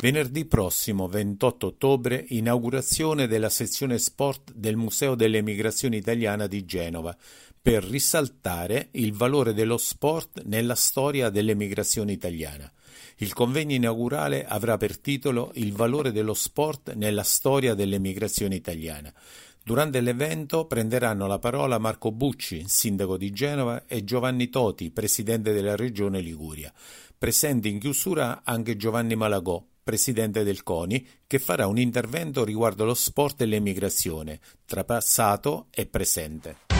Venerdì prossimo, 28 ottobre, inaugurazione della sezione sport del Museo delle Migrazioni Italiana di Genova, per risaltare il valore dello sport nella storia dell'emigrazione italiana. Il convegno inaugurale avrà per titolo Il valore dello sport nella storia dell'emigrazione italiana. Durante l'evento prenderanno la parola Marco Bucci, sindaco di Genova, e Giovanni Toti, presidente della regione Liguria. Presente in chiusura anche Giovanni Malagò, presidente del CONI, che farà un intervento riguardo lo sport e l'emigrazione, tra passato e presente.